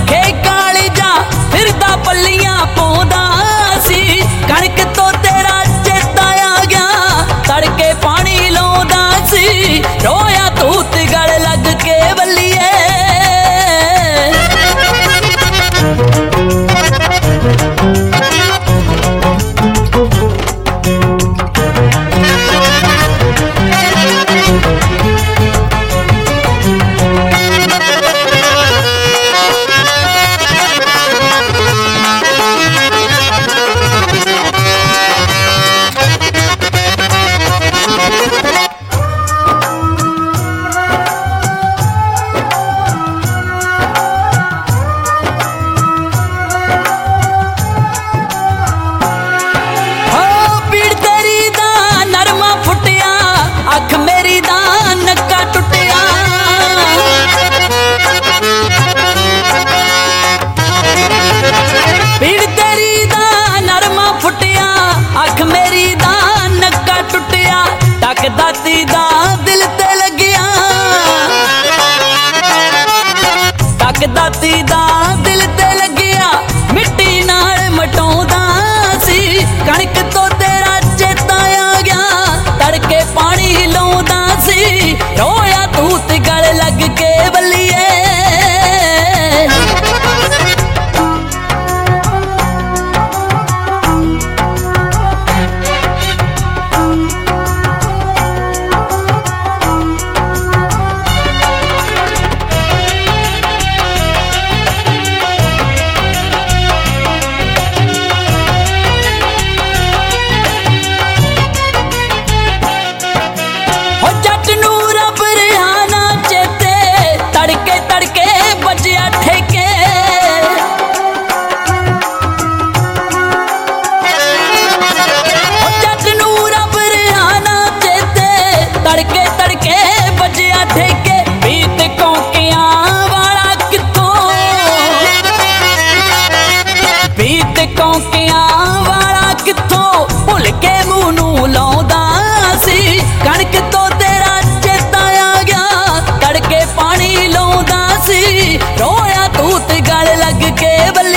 अखे काली जा फिरदा पल्लियां पौंदा सी कणक तो तेरा चेता आ गया तड़के पानी लाउंदा सी रोया तूत गल लग के बल्लिए दाती दा दिल ते लगिया तक दाती दा दिल ते लगिया मिट्टी नाल मटौंदा सी कणक तो तेरा चेता आ गया तड़के पानी लाउंदा सी रोया तूत गल लग के बल्लिए कणक तो तेरा चेता आ गया तड़के पानी लाउंदा सी रोया तूत गल लग के